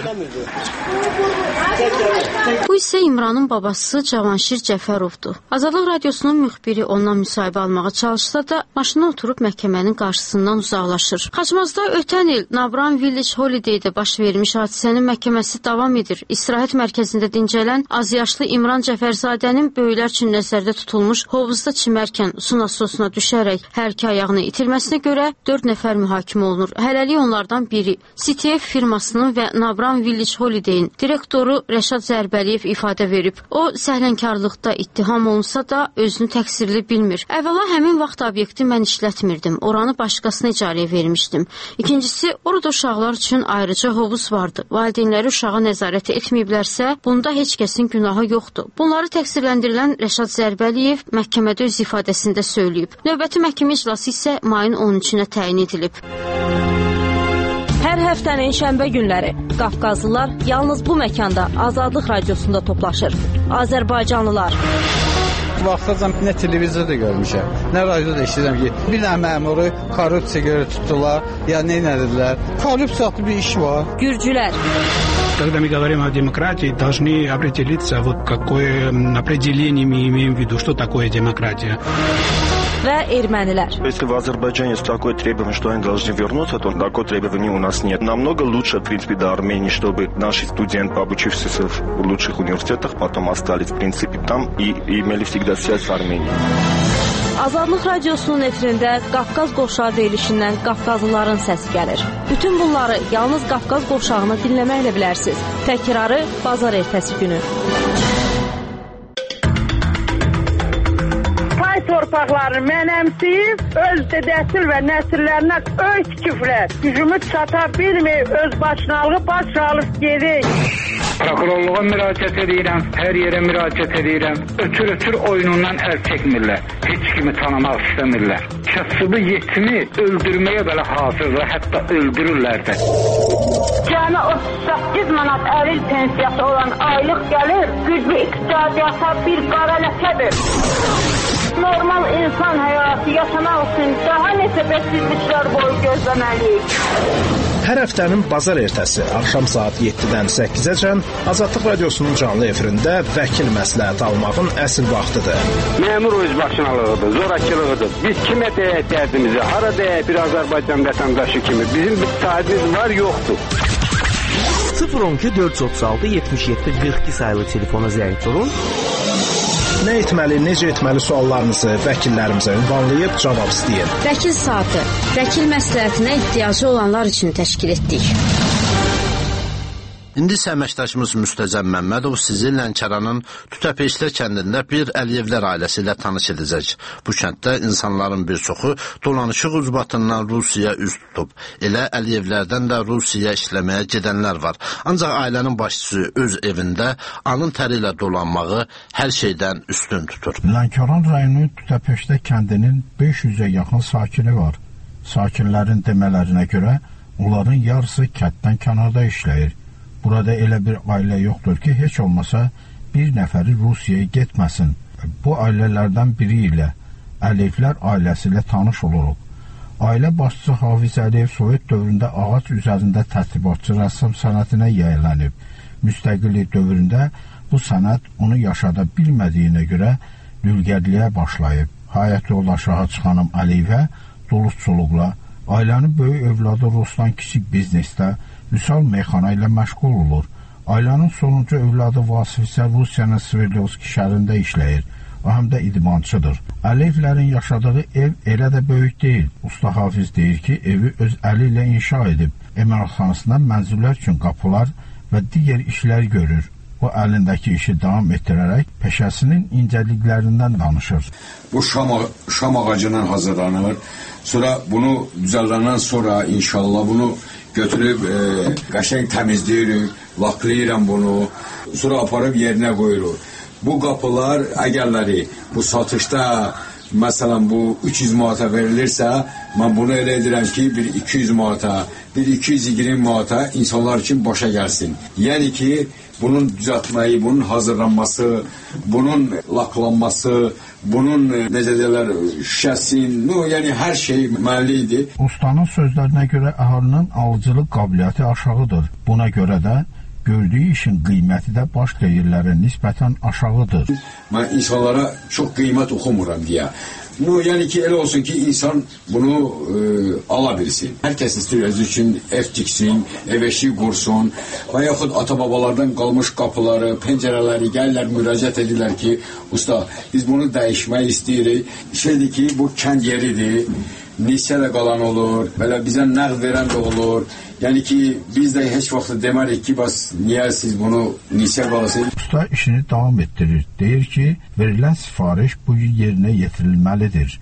Bu isə İmranın babası Cavanşir Cəfərovdur. Azadlıq Radiosunun müxbiri ondan müsahibə almağa çalışsa da maşına oturub məhkəmənin qarşısından uzaqlaşır. Xaçmazda ötən il Nabran Village Holiday'də baş vermiş hadisənin məhkəməsi davam edir. İstirahət mərkəzində dincələn azyaşlı İmran Cəfərzadənin böyüklər üçün nəzərdə tutulmuş hovuzda çimərkən su nasosuna düşərək hər iki ayağını itirməsinə görə 4 nəfər mühakimə olunur. Hələlik onlardan biri CTF firmasının və Nabran Village Holiday'in direktoru Rəşad Zərbəliyev ifadə verib. O, səhlənkarlıqda ittiham olunsa da özünü təqsirli bilmir. Əvvəla həmin vaxt obyekti mən işlətmirdim. Oranı başqasına icarəyə vermişdim. İkincisi, orada uşaqlar üçün ayrıca hovuz vardı. Valideynləri uşağa nəzarət etməyiblərsə, bunda heç kəsin günahı yoxdur. Bunları təqsirləndirilən Rəşad Zərbəliyev məhkəmədə öz ifadəsində söyləyib. Növbəti məhkəmə iclası isə mayın 13-ünə təyin edilib. Hər həftənin şənbə günləri Qafqazlılar yalnız bu məkanda Azadlıq Radiosunda toplaşır. Azərbaycanlılar. Vaxtacan nə televizorda görmüşəm, nə radioda eşidirəm ki, bir dənə məmuru korrupsiya görə tutdular, ya nə edilər. Korrupsiyalı bir iş var. Gürcülər. Когда мы говорим о демократии, должны определиться, вот какое определение мы имеем в виду, что такое демократия. Və ermənilər. Если в Азербайджане есть такое требование, что они должны вернуться, то такого требования у нас нет. Намного лучше, в принципе, до Армении, чтобы наши студенты, обучившиеся в лучших университетах, потом остались, в принципе, там и имели всегда связь с Арменией. Azadlıq Radiosunun efirində Qafqaz qovşağı verilişindən Qafqazlıların səsi gəlir. Bütün bunları yalnız Qafqaz qovşağını dinləməklə bilərsiniz. Təkrarı bazar ertəsi günü. Torpaqlarını mənəmsiyib, öz dedəsil və nəsillərinə öy tikiblər. Gücümü çata bilməyib, öz başınalığı baş alıb gedik. Prokurorluğa müraciət edirəm, hər yerə müraciət edirəm. Ötür oyunundan əl çəkmirlər. Heç kimi tanımaq istəmirlər. Kasıbı yetimi öldürməyə belə hazırdır, hətta öldürürlər də. Cəmi 38 manat əril pensiyası olan aylıq gəlir, güclü iqtisadiyyata bir qara ləkədir. Normal insan həyatı yaşamaq üçün daha neçə bəksizliklər boyu gözləməliyik. Hər həftənin bazar ertəsi axşam saat 7-dən 8-əcən Azadlıq Radiosunun canlı efirində vəkil məsləhəti almağın əsl vaxtıdır. Məmur öz başınalığıdır, zorakılığıdır. Biz kimə deyək dərdimizi, hara deyək bir Azərbaycan vətəndaşı kimi. Bizim bir sahibimiz var, yoxdur. 012 436 77 42 sayılı telefona zəng vurun. Nə etməli, necə etməli suallarınızı vəkillərimizə ünvanlayıb cavab istəyin. Vəkil saatı, vəkil məsləhətinə ehtiyacı olanlar üçün təşkil etdik. İndi isə əməkdaşımız Müstəzəm Məmmədov sizi Lənkəranın Tütəpeşlər kəndində bir Əliyevlər ailəsi ilə tanış edəcək. Bu kənddə insanların bir çoxu dolanışıq ucbatından Rusiyaya üz tutub. Elə Əliyevlərdən də Rusiyaya işləməyə gedənlər var. Ancaq ailənin başçısı öz evində alın təri ilə dolanmağı hər şeydən üstün tutur. Lənkəran rayonu Tütəpeşlər kəndinin 500-ə yaxın sakini var. Sakinlərin demələrinə görə onların yarısı kənddən kənarda işləyir. Burada elə bir ailə yoxdur ki, heç olmasa bir nəfəri Rusiyaya getməsin. Bu ailələrdən biri ilə Əliyevlər ailəsi ilə tanış oluruq. Ailə başçısı Hafiz Əliyev Sovet dövründə ağac üzərində tərtibatçı rəssam sənətinə yiyələnib. Müstəqillik dövründə bu sənət onu yaşada bilmədiyinə görə dülgərliyə başlayıb. Hayat yoldaşı Hacı xanım Əliyevə doluq-çoluqla, ailənin böyük övladı Ruslan kiçik biznesdə Vüsal meyxana ilə məşğul olur. Ailənin sonuncu övladı Vasif isə Rusiyanın Sverdlovski şəhərində işləyir. O həm də idmançıdır. Əliyevlərin yaşadığı ev elə də böyük deyil. Usta Hafiz deyir ki, evi öz əli ilə inşa edib. Emarxanasında mənzillər üçün qapılar və digər işlər görür. O əlindəki işi davam etdirərək peşəsinin incəliklərindən danışır. Bu şam ağacından hazırlanır. Sonra bunu düzəldəndən sonra inşallah bunu götürüb qəşəng təmizləyirik, laklayıram bunu, sonra aparıb yerinə qoyuruq. Bu qapılar əgərləri bu satışda məsələn bu 300 manata verilirsə, mən bunu elə edirəm ki, bir 200 manata, bir 220 manata insanlar üçün başa gəlsin. Yəni ki, bunun düzəltməyi, bunun hazırlanması, bunun laklanması, bunun necə deyirlər, şüşəsin, yəni hər şey mənli idi. Ustanın sözlərinə görə əhalinin alıcılıq qabiliyyəti aşağıdır. Buna görə də gördüyü işin qiyməti də başqa yerlərə nisbətən aşağıdır. Mən insanlara çox qiymət oxumuram deyə. Yəni ki, elə olsun ki, insan bunu ala bilsin. Hər kəs istəyir özü üçün ev tiksin, ev eşiyi qursun və yaxud ata-babalardan qalmış qapıları, pəncərələri gəlirlər, müraciət edirlər ki, usta, biz bunu dəyişmək istəyirik. Şeydir ki, bu kənd yeridir, nisyə də qalan olur, belə bizə nəqd verən də olur. Yəni ki, biz də heç vaxt demərik ki, niyə siz bunu nisyə qalasınız? Usta işini davam etdirir. Deyir ki, verilən sifariş bugün yerinə yetirilməlidir.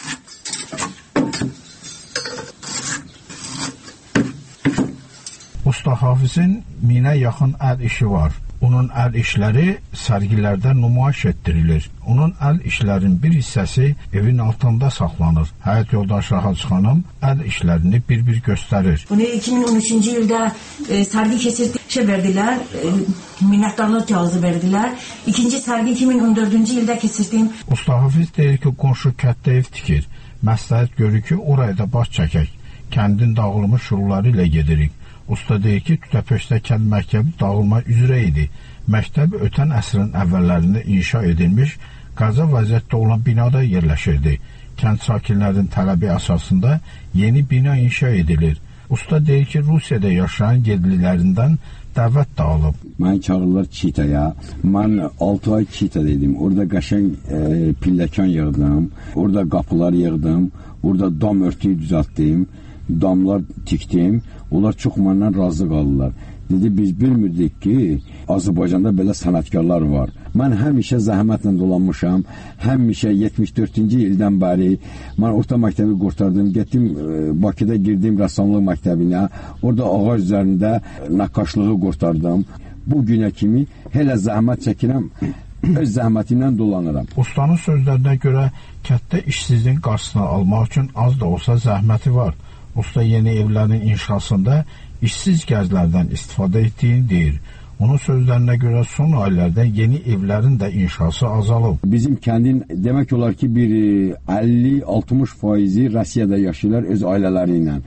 Usta Hafizin 1000-ə yaxın əl işi var. Onun əl işləri sərgilərdə nümayiş etdirilir. Onun əl işlərinin bir hissəsi evin altında saxlanır. Həyat yoldaşı Hacı xanım əl işlərini bir-bir göstərir. Bunu 2013-cü ildə sərgi keçirdi verdilər, minnətdarlıq kağızı verdilər. İkinci sərgi 2014-cü ildə keçirdim. Usta Hafiz deyir ki, qonşu kənddə ev tikir. Məsləhət görür ki, oraya da baş çəkək. Kəndin dağılmış yolları ilə gedirik. Usta deyir ki, Tütəpöşdə kənd məktəbi dağılma üzrə idi. Məktəb ötən əsrin əvvəllərində inşa edilmiş, qaza vəziyyətdə olan binada yerləşirdi. Kənd sakinlərinin tələbi əsasında yeni bina inşa edilir. Usta deyir ki, Rusiyada yaşayan yerlilərindən dəvət də alıb. Mən çağırırlar Çitaya. Mən 6 ay Çita'da idim. Orada qəşəng pilləkan yığdım. Orada qapılar yığdım. Orada dam örtüyü düzəltdim. Damlar tikdim. Onlar çox məndən razı qaldılar. Dedi, biz bilmirdik ki, Azərbaycanda belə sənətkarlar var. Mən həmişə zəhmətlə dolanmışam. Həmişə 74-cü ildən bəri mən orta məktəbi qurtardım. Getdim, Bakıda girdim rəssamlıq məktəbinə. Orada ağac üzərində nəqqaşlığı qurtardım. Bu günə kimi hələ zəhmət çəkirəm. Öz zəhmətimlə dolanıram. Ustanın sözlərinə görə kənddə işsizliyin qarşısını almaq üçün az da olsa zəhməti var. Usta yeni evlərin inşasında işsiz gəzlərdən istifadə etdiyini deyir. Onun sözlərinə görə son aylarda yeni evlərin də inşası azalıb. Bizim kəndin demək olar ki, bir 50-60% Rusiyada yaşayırlar öz ailələri ilə.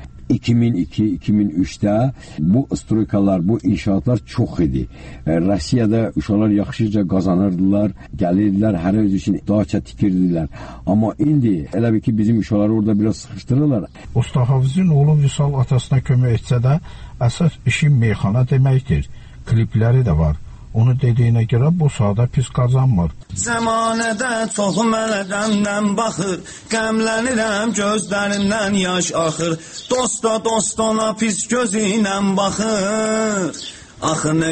2002-2003'də bu stroykalar, bu inşaatlar çox idi. Rusiyada uşaqlar yaxşıca qazanırdılar, gəlirdilər, hər öz üçün daça tikirdilər. Amma indi elə bir ki, bizim uşaqları orada biraz sıxışdırırlar. Usta Hafizin oğlu Vüsal atasına kömək etsə də, əsas işi meyxana deməkdir. Klipləri də var. Onu dediyinə görə bu sahada pis qazanmır. Zəmanədə çoxu mənə qəmdən baxır, qəmlənirəm gözlərimdən yaş axır, dost ona pis gözü ilə baxır. Axı nə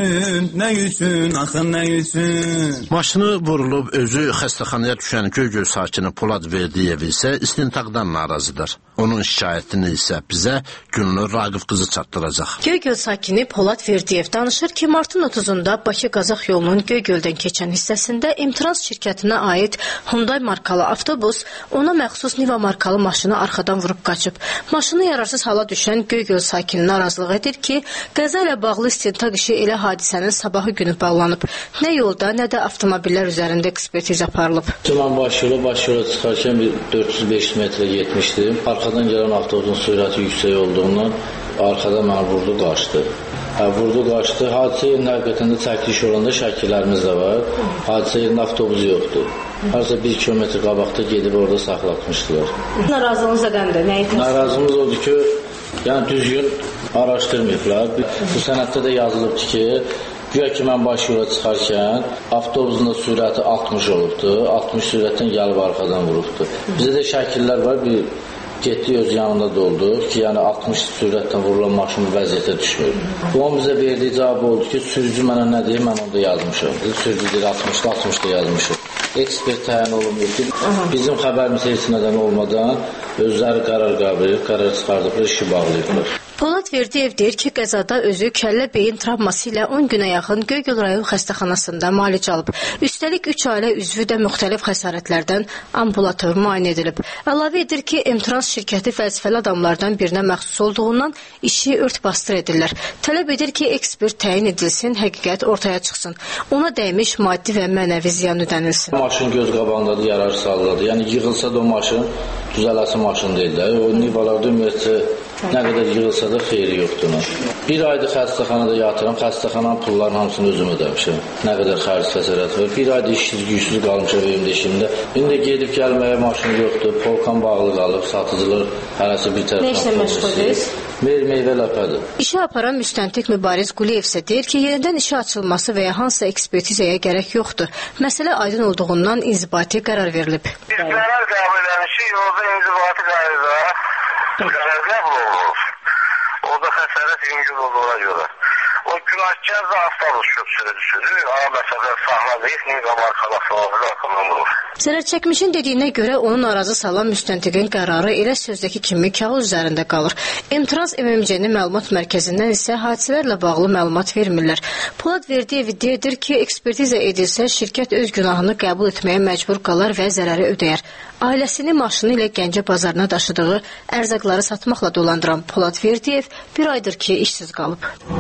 üçün, axı nə üçün? Maşını vurulub özü xəstəxanaya düşən Göygöl sakini Polad Verdiyev isə istintaqdan narazıdır. Onun şikayətini isə bizə Gülnur Raqif qızı çatdıracaq. Göygöl sakini Polad Verdiyev danışır ki, martın 30-da Bakı-Qazax yolunun Göygöldən keçən hissəsində Emtrans şirkətinə aid Hyundai markalı avtobus ona məxsus Niva markalı maşını arxadan vurub qaçıb. Maşını yararsız hala düşən Göygöl sakini narazılıq edir ki, qəza ilə bağlı istintaq işi elə hadisənin sabahı günü bağlanıb. Nə yolda, nə də avtomobillər üzərində ekspertiz aparılıb. Mən baş yola çıxarkən 400-500 metrə getmişdim. Arxadan gələn avtobusun sürəti yüksək olduğundan arxadan mənə vurdu, qaçdı. Vurdu, qaçdı. Hadisə yerində həqiqətən də çəkiliş olanda şəkillərimiz də var. Hadisə yerində avtobus yoxdur. Harca 1 kilometr qabaqda gedib orada saxlatmışdılar. Narazılığınız nədəndir? Narazılığımız odur ki, yəni düzgün araşdırmayıblar. Bu sənəddə də yazılıbdır ki, güya ki, mən baş yola çıxarkən avtobusun da sürəti 60 olubdur. 60 sürətdən gəlib arxadan vurubdur. Bizə də şəkillər var, bir getdi öz yanında doldu ki, yəni 60 sürətdən vurulan maşın vəziyyətə düşmür. Bu an bizə verdiyi cavab oldu ki, sürücü mənə nə deyir, mən onda yazmışım. Sürücü deyir 60-da yazmışım. Ekspert təyin olunmur. Bizim xəbərimiz heç nədən olmadan özləri qərar qəbul edib, qərar çıxardıblar, işi bağlayıblar. Polad Verdiyev deyir ki, qəzada özü kəllə beyin travması ilə 10 günə yaxın Göygöl rayon xəstəxanasında müalicə alıb. Üstəlik 3 ailə üzvü də müxtəlif xəsarətlərdən ambulator müayinə edilib. Əlavə edir ki, Emtrans şirkəti vəzifəli adamlardan birinə məxsus olduğundan işi ört-bastır edirlər. Tələb edir ki, ekspert təyin edilsin, həqiqət ortaya çıxsın. Ona dəymiş maddi və mənəvi ziyan ödənilsin. Maşın göz qabağındadır, yarar sağladı. Yəni yığılsa da o maşın düzələsi maşın deyil də. O nivalarda ümumiyyətcə nə qədər yığılsa da xeyri yoxdur. Bir aydır xəstəxanada yatıram, xəstəxananın pullarının hamısını özüm ödəmişim. Nə qədər xərc xəsarət var. Bir aydır işsiz, gücsüz qalmışam evimdə işimdə. İndi gedib gəlməyə maşın yoxdur, polkan bağlı qalıb, satıcılar hərəsi bir tərəfdən. Nə işlə məşğuldayız? Meyvə ləpədir. İşə aparan müstəntiq Mübariz Quliyev isə deyir ki, yenidən işə açılması və ya hansısa ekspertizaya gərək yoxdur. Məsələ aydın olduğundan inzibati qərar verilib. Biz qərar qəbul edilmişik, orada inzibati qərar qəbul olunur. Orada xəsarət yüngül olduğuna görə. O günahkar da avtobus şoförüdür. Məsələn, saxladıyıq, Niva markalı avtomobil haqqından vurur. Zərərçəkmişin dediyinə görə onu narazı salan müstəntiqin qərarı elə sözdəki kimi kağız üzərində qalır. Emtrans MMC-nin məlumat mərkəzindən isə hadisələrlə bağlı məlumat vermirlər. Polad Verdiyev iddia edir ki, ekspertiza edilsə, şirkət öz günahını qəbul etməyə məcbur qalar və zərəri ödəyər. Ailəsini maşını ilə Gəncə bazarına daşıdığı ərzaqları satmaqla dolandıran Polad Verdiyev bir aydır ki, işsiz qalıb.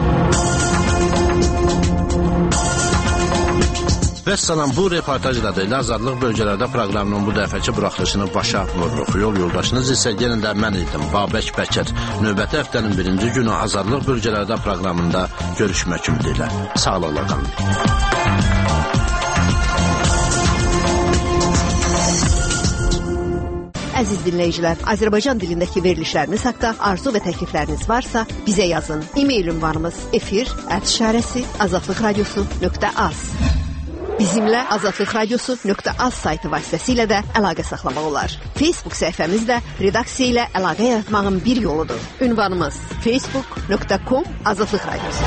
Vəssalam, bu reportaj ilə də azadlıq bölgələrdə proqramının bu dəfəki buraxılışını başa vururuq. Yol yoldaşınız isə yenə də mən idim, Babək Bəkir. Növbəti həftənin birinci günü azadlıq bölgələrdə proqramında görüşmək ümidilə. Sağ olun. Əziz dinləyicilər, Azərbaycan dilindəki verilişləriniz haqda arzu və təklifləriniz varsa, bizə yazın. E-mail ünvanımız efir@azadlıqradiosu.az. Bizimlə azadlıqradiosu.az saytı vasitəsilə də əlaqə saxlamaq olar. Facebook səhifəmiz də redaksiya ilə əlaqə yaratmağın bir yoludur. Ünvanımız facebook.com/azadlıqradiosu.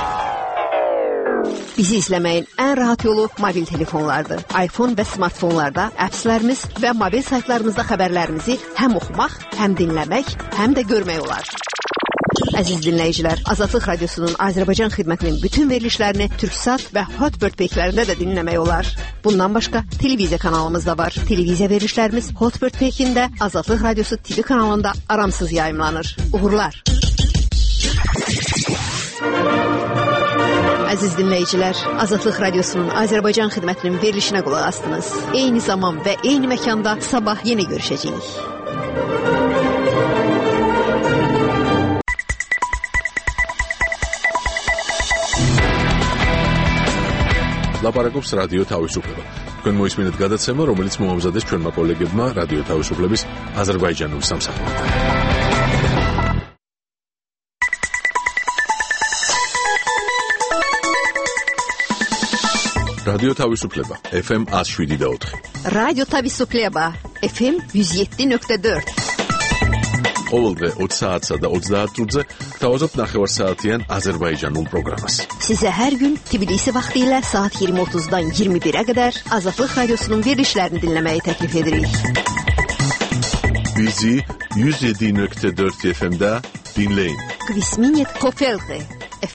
Bizi izləməyin ən rahat yolu mobil telefonlardır. iPhone və smartfonlarda appslərimiz və mobil saytlarımızda xəbərlərimizi həm oxumaq, həm dinləmək, həm də görmək olar. Əziz dinləyicilər, Azadlıq Radiosunun Azərbaycan xidmətinin bütün verilişlərini Türksat və Hotbird peykilərində də dinləmək olar. Bundan başqa televiziya kanalımız da var. Televiziya verilişlərimiz Hotbird peykində, Azadlıq Radiosu TV kanalında aramsız yayımlanır. Uğurlar! Əziz dinləyicilər, Azadlıq Radiosunun Azərbaycan xidmətinin verilişinə qulaq asdınız. Eyni zaman və eyni məkanda sabah yenə görüşəcəyik. ლაპარაკობს რადიო თავისუფლება. თქვენ მოისმინეთ გადაცემა, რომელიც მოამზადეს ჩვენმა კოლეგებმა რადიო თავისუფლების აზერბაიჯანულ სამსახურში. რადიო თავისუფლება FM 107.4. რადიო თავისუფლება FM 107.4. ყოველდღე 20 საათსა და 30 წუთზე გთავაზობთ ნახევარსაათიან აზერბაიჯანულ პროგრამას. Sizə hər gün Tbilisi vaxtı ilə saat 20:30-dan 21-ə qədər Azadlıq Radiosunun verilişlərini dinləməyi təklif edirik. Bizi 107.4 FM-də dinləyin. Kvisminət Kofelqi.